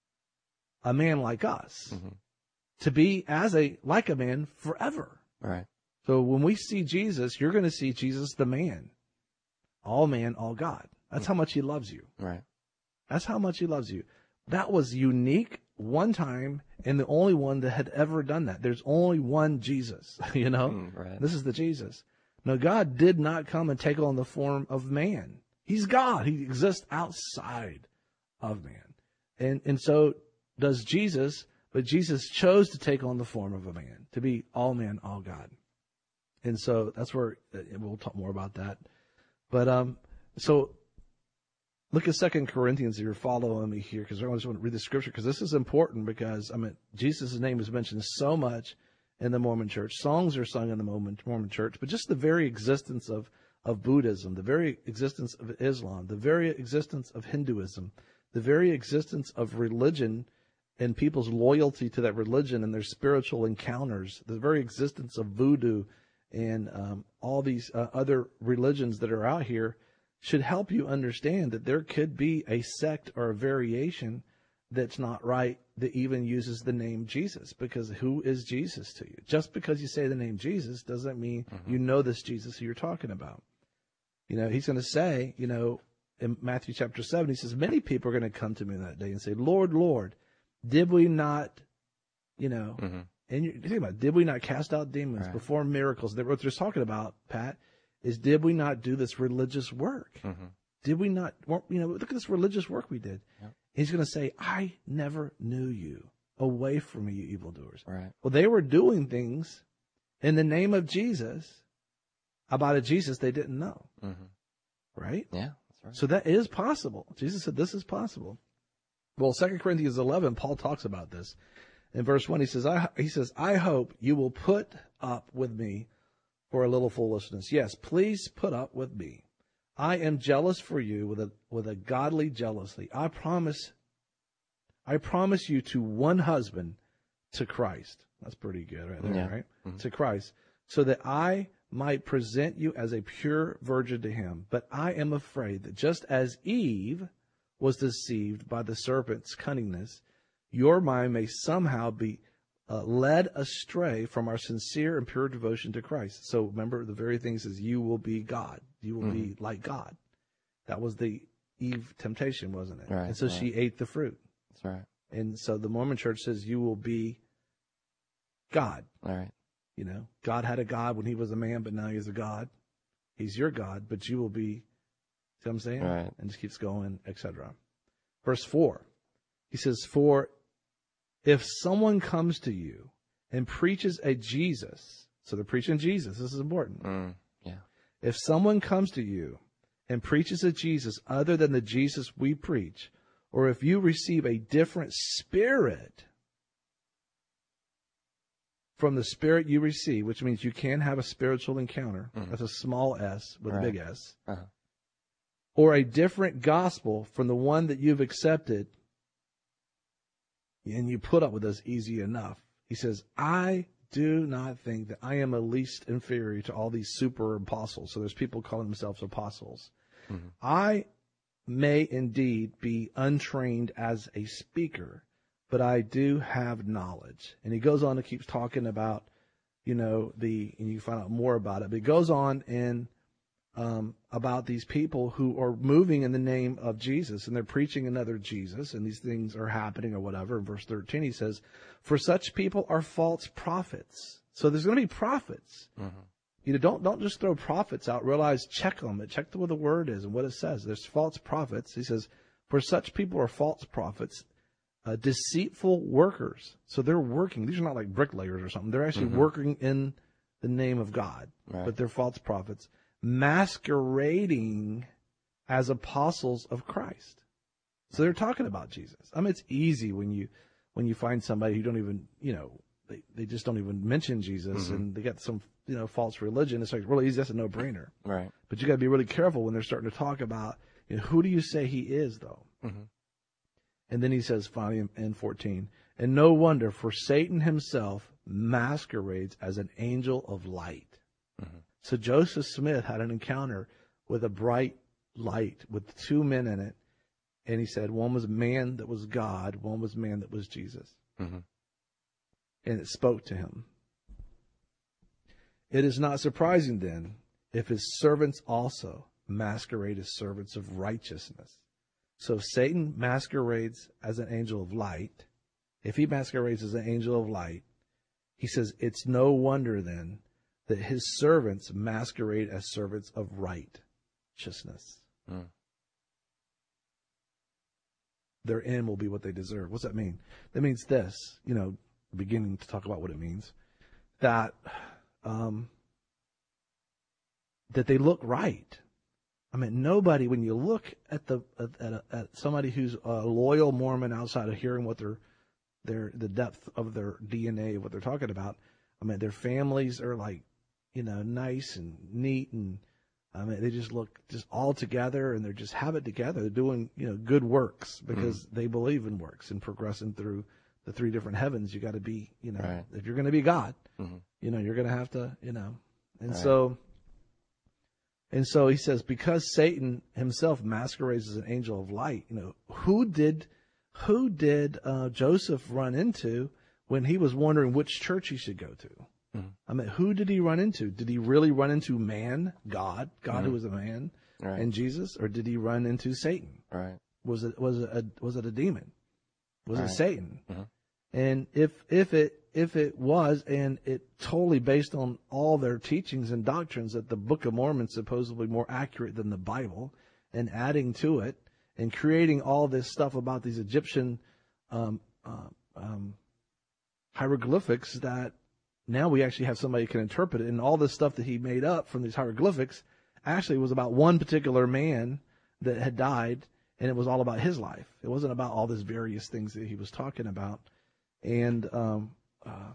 a man like us, mm-hmm. to be as a like a man forever. Right. So when we see Jesus, you're going to see Jesus the man, all man, all God. That's how much he loves you. Right. That's how much he loves you. That was unique one time and the only one that had ever done that. There's only one Jesus, you know? Mm, right. This is the Jesus. Now, God did not come and take on the form of man. He's God. He exists outside of man. And and so does Jesus, but Jesus chose to take on the form of a man, to be all man, all God. And so that's where, we'll talk more about that. But, um, so look at Second Corinthians if you're following me here, because I just want to read the scripture, because this is important, because, I mean, Jesus' name is mentioned so much in the Mormon church. Songs are sung in the Mormon, Mormon church, but just the very existence of, of Buddhism, the very existence of Islam, the very existence of Hinduism, the very existence of religion and people's loyalty to that religion and their spiritual encounters, the very existence of voodoo and um, all these uh, other religions that are out here should help you understand that there could be a sect or a variation that's not right that even uses the name Jesus. Because who is Jesus to you? Just because you say the name Jesus doesn't mean mm-hmm. you know this Jesus who you're talking about. You know, he's going to say, you know, in Matthew chapter seven, he says, many people are going to come to me that day and say, Lord, Lord, did we not, you know, mm-hmm. and you think about it, did we not cast out demons, right. perform miracles? That what they're talking about, Pat, is did we not do this religious work? Mm-hmm. Did we not, you know, look at this religious work we did. Yep. He's going to say, I never knew you. Away from me, you evildoers. Right. Well, they were doing things in the name of Jesus about a Jesus they didn't know. Mm-hmm. Right? Yeah, that's right. So that is possible. Jesus said this is possible. Well, Second Corinthians eleven, Paul talks about this. In verse one, he says, I, he says, I hope you will put up with me for a little foolishness. Yes, please put up with me. I am jealous for you with a with a godly jealousy. I promise I promise you to one husband, to Christ. That's pretty good right there, yeah. right? Mm-hmm. To Christ. So that I might present you as a pure virgin to him. But I am afraid that just as Eve was deceived by the serpent's cunningness, your mind may somehow be uh, led astray from our sincere and pure devotion to Christ. So remember, the very thing says, you will be God. You will mm-hmm. be like God. That was the Eve temptation, wasn't it? Right, and so right. she ate the fruit. That's right. And so the Mormon church says, you will be God. All right. You know, God had a God when he was a man, but now he's a God. He's your God, but you will be, see what I'm saying? Right. And just keeps going, et cetera. Verse four, he says, for if someone comes to you and preaches a Jesus, so they're preaching Jesus, this is important. Mm, yeah. If someone comes to you and preaches a Jesus other than the Jesus we preach, or if you receive a different spirit from the spirit you receive, which means you can have a spiritual encounter. Mm-hmm. That's a small s with right. a big S. Uh-huh. Or a different gospel from the one that you've accepted, and you put up with us easy enough. He says, I do not think that I am a least inferior to all these super apostles. So there's people calling themselves apostles. Mm-hmm. I may indeed be untrained as a speaker, but I do have knowledge. And he goes on and keeps talking about, you know, the, and you can find out more about it, but he goes on in, um, about these people who are moving in the name of Jesus and they're preaching another Jesus and these things are happening or whatever. In verse thirteen, he says, for such people are false prophets. So there's going to be prophets. Mm-hmm. You know, don't, don't just throw prophets out. Realize, check them. Check what the word is and what it says. There's false prophets. He says, for such people are false prophets. Uh, deceitful workers. So they're working. These are not like bricklayers or something. They're actually mm-hmm. working in the name of God, right. but they're false prophets, masquerading as apostles of Christ. So they're talking about Jesus. I mean, it's easy when you when you find somebody who don't even, you know, they, they just don't even mention Jesus mm-hmm. and they got some, you know, false religion. It's like really easy. That's a no-brainer. Right. But you got to be really careful when they're starting to talk about, you know, who do you say he is, though? Mm-hmm. And then he says finally in fourteen, and no wonder, for Satan himself masquerades as an angel of light. Mm-hmm. So Joseph Smith had an encounter with a bright light with two men in it. And he said one was a man that was God, one was a man that was Jesus. Mm-hmm. And it spoke to him. It is not surprising then if his servants also masquerade as servants of righteousness. So if Satan masquerades as an angel of light, if he masquerades as an angel of light, he says it's no wonder then that his servants masquerade as servants of righteousness. Mm. Their end will be what they deserve. What's that mean? That means this, you know, beginning to talk about what it means, that um, that they look right. I mean, nobody, when you look at the at, at, a, at somebody who's a loyal Mormon outside of hearing what their their the depth of their D N A of what they're talking about, I mean, their families are like, you know, nice and neat, and I mean, they just look just all together, and they're just have it together. They're doing, you know, good works because mm-hmm. they believe in works and progressing through the three different heavens. You got to be, you know, right. if you're going to be God, mm-hmm. you know, you're going to have to, you know, and right. so. And so he says, because Satan himself masquerades as an angel of light, you know, who did, who did uh, Joseph run into when he was wondering which church he should go to? Mm-hmm. I mean, who did he run into? Did he really run into man, God, God mm-hmm. who was a man, right. and Jesus, or did he run into Satan? Right. Was it was it a, was it a demon? Was right. it Satan? Mm-hmm. And if if it if it was, and it totally based on all their teachings and doctrines, that the Book of Mormon is supposedly more accurate than the Bible, and adding to it and creating all this stuff about these Egyptian um, uh, um, hieroglyphics that now we actually have somebody who can interpret it, and all this stuff that he made up from these hieroglyphics actually was about one particular man that had died, and it was all about his life. It wasn't about all these various things that he was talking about. And um, uh,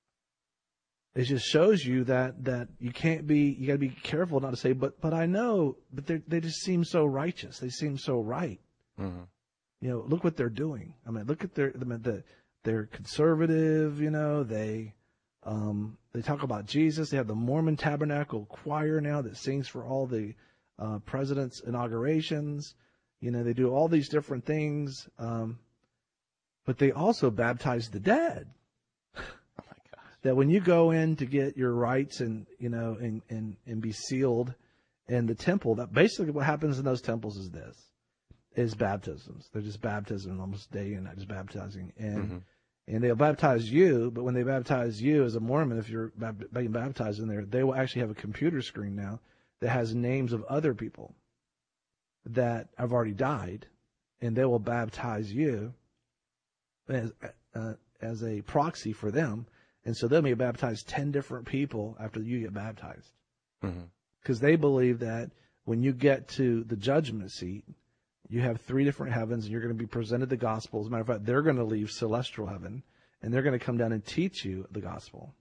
it just shows you that, that you can't be, you got to be careful not to say, but but I know, but they they just seem so righteous. They seem so right. Mm-hmm. You know, look what they're doing. I mean, look at their, I mean, the, they're conservative. You know, they um, they talk about Jesus. They have the Mormon Tabernacle Choir now that sings for all the uh, presidents' inaugurations. You know, they do all these different things. Um, But they also baptize the dead. Oh my gosh. That when you go in to get your rights and, you know, and, and, and be sealed in the temple, that basically what happens in those temples is this, is baptisms. They're just baptism almost day and night, just baptizing. And, mm-hmm. and they'll baptize you, but when they baptize you as a Mormon, if you're being baptized in there, they will actually have a computer screen now that has names of other people that have already died, and they will baptize you as uh, as a proxy for them, and so they may baptize ten different people after you get baptized, because mm-hmm. they believe that when you get to the judgment seat, you have three different heavens, and you're going to be presented the gospel. As a matter of fact, they're going to leave celestial heaven, and they're going to come down and teach you the gospel,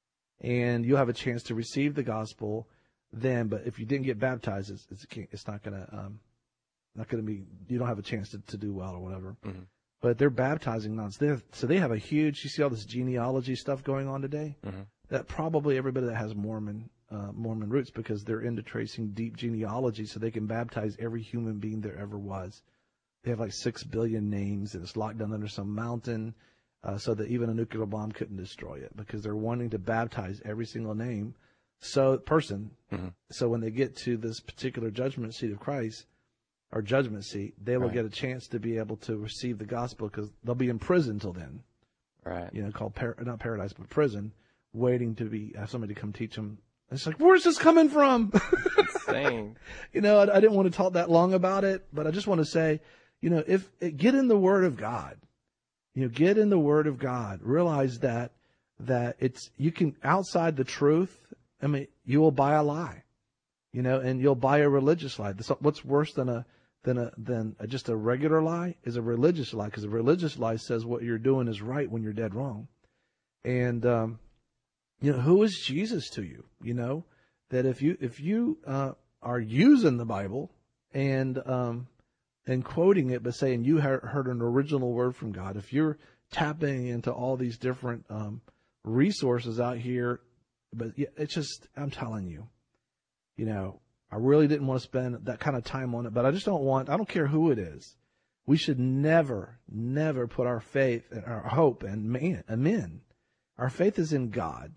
and you'll have a chance to receive the gospel then. But if you didn't get baptized, it's it's, it's not going to um, not going to be. You don't have a chance to, to do well or whatever. Mm-hmm. But they're baptizing nuns. They're, so they have a huge, you see all this genealogy stuff going on today? Mm-hmm. That probably everybody that has Mormon uh, Mormon roots, because they're into tracing deep genealogy so they can baptize every human being there ever was. They have like six billion names, and it's locked down under some mountain uh, so that even a nuclear bomb couldn't destroy it, because they're wanting to baptize every single name, so person. Mm-hmm. So when they get to this particular judgment seat of Christ, or judgment seat, they will right. get a chance to be able to receive the gospel, because they'll be in prison till then. Right. You know, called par- not paradise, but prison, waiting to be have somebody to come teach them. And it's like, where's this coming from? Insane. You know, I, I didn't want to talk that long about it, but I just want to say, you know, if get in the Word of God, you know, get in the Word of God. Realize that that it's you can outside the truth. I mean, you will buy a lie, you know, and you'll buy a religious lie. What's worse than a Than a than a, just a regular lie is a religious lie, because a religious lie says what you're doing is right when you're dead wrong. And um, you know, who is Jesus to you? You know that if you if you uh, are using the Bible and um, and quoting it, but saying you heard an original word from God, if you're tapping into all these different um, resources out here, but it's just, I'm telling you, you know. I really didn't want to spend that kind of time on it, but I just don't want, I don't care who it is. We should never, never put our faith and our hope in man, in men. Our faith is in God,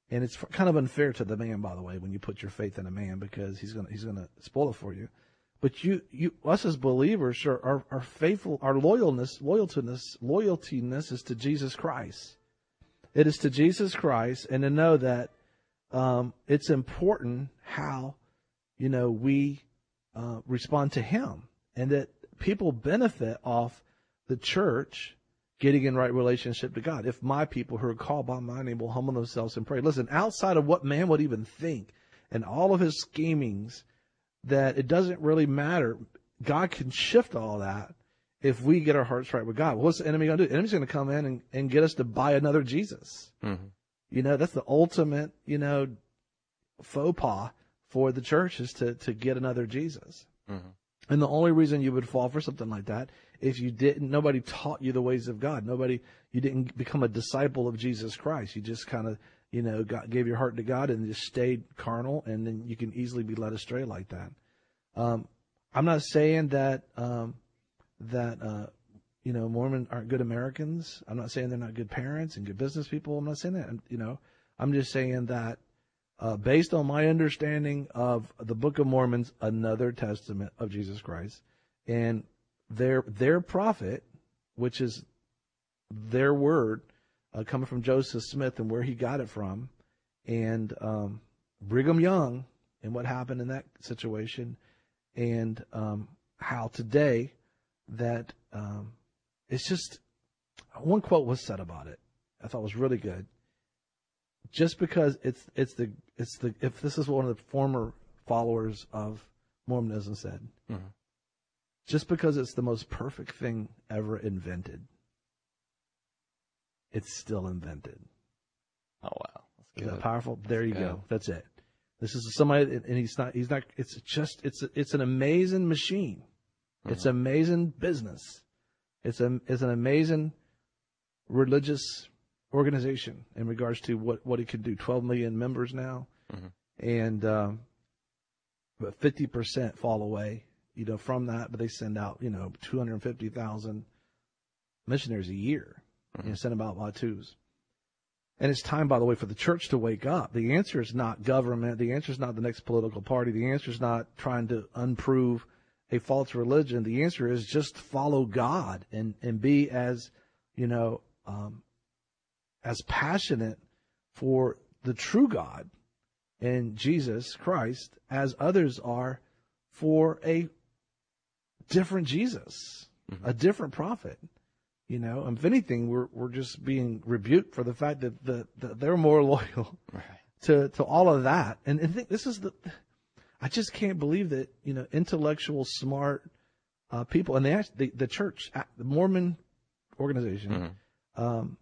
And it's kind of unfair to the man, by the way, when you put your faith in a man, because he's gonna he's gonna spoil it for you. But you you us as believers are are, are faithful. Our loyalness, loyaltiness, loyaltiness is to Jesus Christ. It is to Jesus Christ, and to know that um, it's important how you know we uh, respond to Him, and that people benefit off the church getting in right relationship to God. If my people who are called by my name will humble themselves and pray. Listen, outside of what man would even think and all of his schemings, that it doesn't really matter. God can shift all that if we get our hearts right with God. Well, what's the enemy going to do? The enemy's going to come in and, and get us to buy another Jesus. Mm-hmm. You know, that's the ultimate, you know, faux pas for the church, is to, to get another Jesus. Mm-hmm. And the only reason you would fall for something like that, if you didn't, nobody taught you the ways of God. Nobody, you didn't become a disciple of Jesus Christ. You just kind of, you know, got, gave your heart to God and just stayed carnal, and then you can easily be led astray like that. Um, I'm not saying that, um, that, uh, you know, Mormons aren't good Americans. I'm not saying they're not good parents and good business people. I'm not saying that. I'm, you know, I'm just saying that, uh, based on my understanding of the Book of Mormon's another testament of Jesus Christ, and their their prophet, which is their word, uh, coming from Joseph Smith and where he got it from, and um, Brigham Young and what happened in that situation, and um, how today that um, it's just, one quote was said about it I thought was really good. Just because it's it's the it's the if this is what one of the former followers of Mormonism said, mm-hmm. just because it's the most perfect thing ever invented, it's still invented. Oh wow, that's is good. that powerful? That's there you good. go. That's it. This is somebody, and he's not. He's not. It's just. It's. It's an amazing machine. Mm-hmm. It's amazing business. It's a. It's an amazing religious organization in regards to what, what it can do. twelve million members now, mm-hmm. and um, but fifty percent fall away, you know, from that. But they send out, you know, two hundred fifty thousand missionaries a year, mm-hmm. and send them out by twos. And it's time, by the way, for the church to wake up. The answer is not government. The answer is not the next political party. The answer is not trying to unprove a false religion. The answer is just follow God and, and be as, you know, um, as passionate for the true God and Jesus Christ as others are for a different Jesus, mm-hmm. a different prophet. You know, and if anything, we're we're just being rebuked for the fact that the, that they're more loyal right. to, to all of that. And I think this is the, I just can't believe that, you know, intellectual, smart uh, people, and they actually, the, the church, the Mormon organization, mm-hmm. um,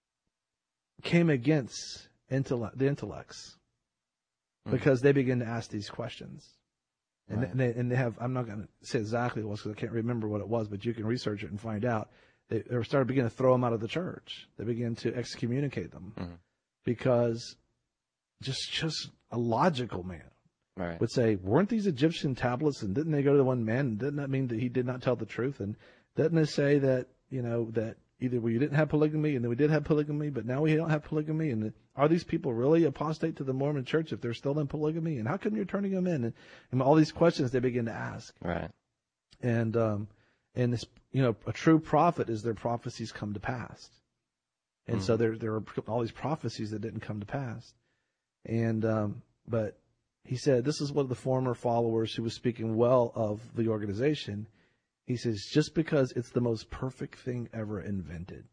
came against intellect, the intellects mm-hmm. because they begin to ask these questions. And, right. they, and they have, I'm not going to say exactly what it was because I can't remember what it was, but you can research it and find out. They, they started beginning to throw them out of the church. They began to excommunicate them mm-hmm. because just just a logical man right. would say, weren't these Egyptian tablets, and didn't they go to the one man? And didn't that mean that he did not tell the truth? And doesn't it say that, you know, that either we didn't have polygamy and then we did have polygamy, but now we don't have polygamy? And are these people really apostate to the Mormon church if they're still in polygamy? And how come you're turning them in? And, and all these questions they begin to ask. Right. And, um, and this, you know, a true prophet is their prophecies come to pass. And mm-hmm. so there there are all these prophecies that didn't come to pass. And, um, but he said, this is one of the former followers who was speaking well of the organization. He says, just because it's the most perfect thing ever invented,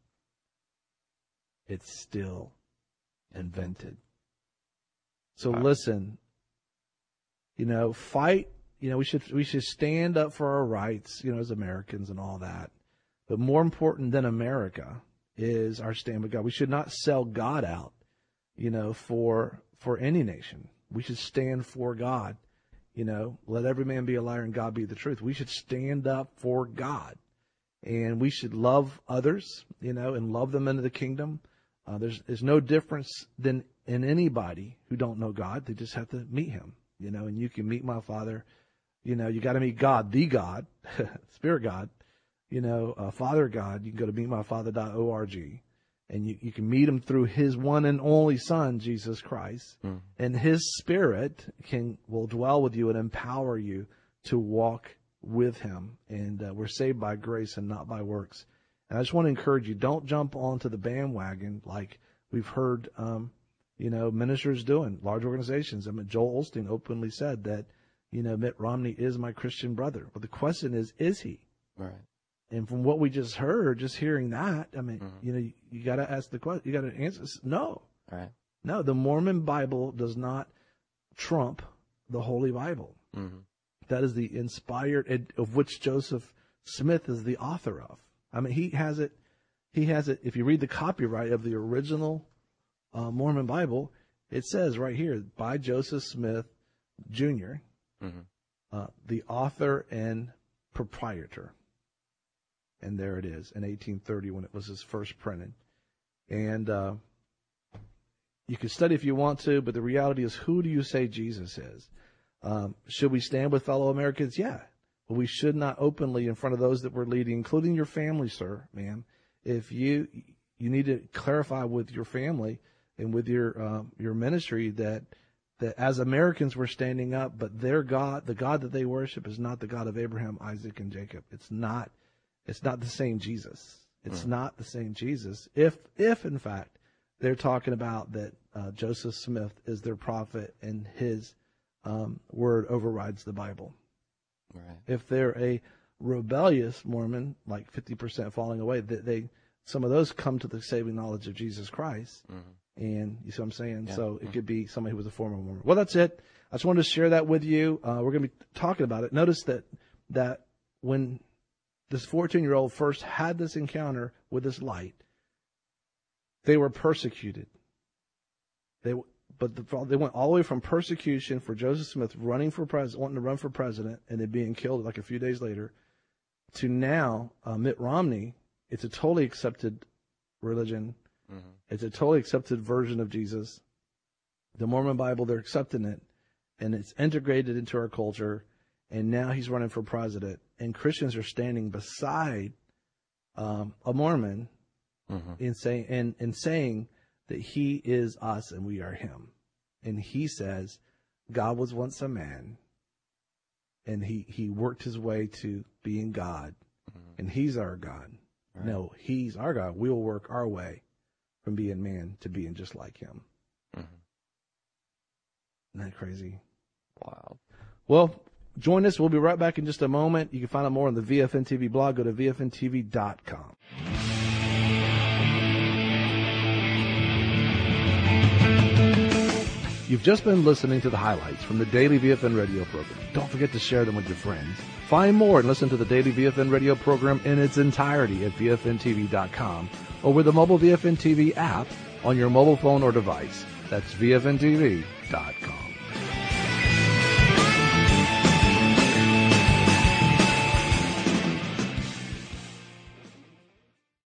it's still invented. So wow. listen, you know, fight. You know, we should we should stand up for our rights, you know, as Americans and all that. But more important than America is our stand with God. We should not sell God out, you know, for for any nation. We should stand for God. You know, let every man be a liar and God be the truth. We should stand up for God. And we should love others, you know, and love them into the kingdom. Uh, there's there's no difference than in anybody who don't know God. They just have to meet him, you know, and you can meet my Father. You know, you got to meet God, the God, Spirit God, you know, uh, Father God. You can go to meet my father dot org, And you, you can meet him through his one and only Son, Jesus Christ. Mm. And his Spirit can will dwell with you and empower you to walk with him. And uh, we're saved by grace and not by works. And I just want to encourage you, don't jump onto the bandwagon like we've heard, um, you know, ministers doing, large organizations. I mean, Joel Osteen openly said that, you know, Mitt Romney is my Christian brother. But the question is, is he? Right. And from what we just heard, just hearing that, I mean, Mm-hmm. you know, you, you got to ask the question, you got to answer, no. Right. No, the Mormon Bible does not trump the Holy Bible. Mm-hmm. That is the inspired, of which Joseph Smith is the author of. I mean, he has it, he has it, if you read the copyright of the original uh, Mormon Bible, it says right here, by Joseph Smith, Junior, Mm-hmm. uh, the author and proprietor. And there it is in eighteen thirty when it was his first printed. And uh, you can study if you want to, but the reality is, who do you say Jesus is? Um, should we stand with fellow Americans? Yeah. But we should not openly in front of those that we're leading, including your family, sir, ma'am. If you you need to clarify with your family and with your uh, your ministry that that as Americans we're standing up, but their God, the God that they worship, is not the God of Abraham, Isaac, and Jacob. It's not. It's not the same Jesus. It's mm. not the same Jesus. If, if in fact, they're talking about that uh, Joseph Smith is their prophet and his um, word overrides the Bible. Right. If they're a rebellious Mormon, like fifty percent falling away, they, they some of those come to the saving knowledge of Jesus Christ. Mm-hmm. And you see what I'm saying? Yeah. So it mm-hmm. could be somebody who was a former Mormon. Well, that's it. I just wanted to share that with you. Uh, we're going to be talking about it. Notice that that when this fourteen-year-old first had this encounter with this light, they were persecuted. They, but the, they went all the way from persecution for Joseph Smith running for president, wanting to run for president, and then being killed like a few days later, to now uh, Mitt Romney. It's a totally accepted religion. Mm-hmm. It's a totally accepted version of Jesus. The Mormon Bible, they're accepting it, and it's integrated into our culture. And now he's running for president, and Christians are standing beside um, a Mormon mm-hmm. in saying and, and saying that he is us and we are him. And he says God was once a man, and he, he worked his way to being God, mm-hmm. and he's our God. Right. No, he's our God. We will work our way from being man to being just like him. Mm-hmm. Isn't that crazy? Wow. Well, join us. We'll be right back in just a moment. You can find out more on the V F N T V blog. Go to V F N T V dot com. You've just been listening to the highlights from the Daily V F N radio program. Don't forget to share them with your friends. Find more and listen to the Daily V F N radio program in its entirety at V F N T V dot com or with the mobile V F N T V app on your mobile phone or device. That's V F N T V dot com.